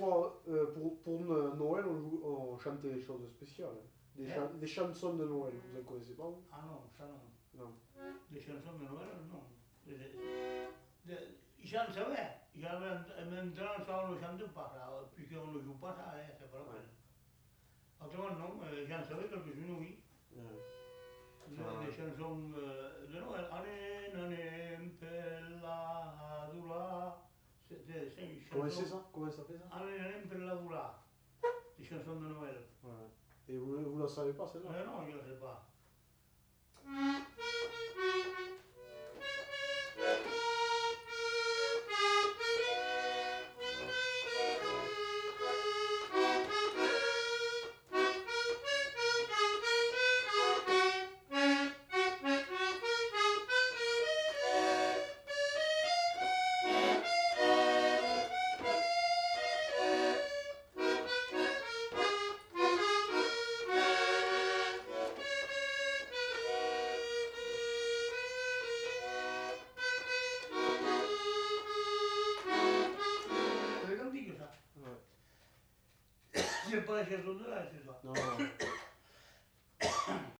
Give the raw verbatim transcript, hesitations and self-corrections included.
fois, euh, pour, pour Noël, on, joue, on chantait des choses spéciales. Des, Eh? chan des chansons de Noël, vous en connaissez pas vous? Ah non, ça non. Non. Des chansons de Noël, non. Des, des, j'en savais. Maintenant, ça, on ne chante pas, ça. Puisqu'on ne joue pas, ça, hein, c'est pas la peine. Autrement, non, euh, j'en savais quelques-unes, oui. Ouais. Des, Ah. des chansons euh, de Noël. Anem, anem, pelladura. C'était une chanson. Comment c'est ça? Comment ça fait ça? Anem, anem, pelladura. Des chansons de Noël. Ouais. Et vous ne la savez pas celle-là? Mais non, je ne sais pas. C'est pas la chanson de là, c'est ça. Non, non.